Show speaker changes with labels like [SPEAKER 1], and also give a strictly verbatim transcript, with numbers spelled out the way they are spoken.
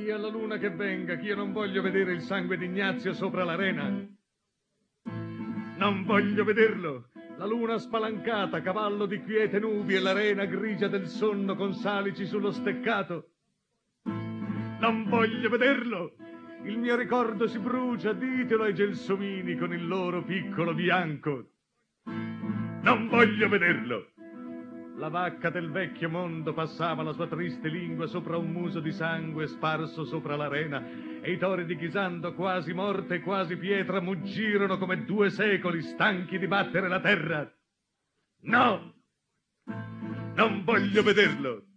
[SPEAKER 1] Via la luna che venga, che io non voglio vedere il sangue di Ignazio sopra l'arena. Non voglio vederlo. La luna spalancata, cavallo di quiete nubi, e l'arena grigia del sonno con salici sullo steccato. Non voglio vederlo. Il mio ricordo si brucia, ditelo ai gelsomini con il loro piccolo bianco. Non voglio vederlo. La vacca del vecchio mondo passava la sua triste lingua sopra un muso di sangue sparso sopra l'arena, e i tori di Chisando, quasi morte e quasi pietra, muggirono come due secoli, stanchi di battere la terra. No! Non voglio vederlo!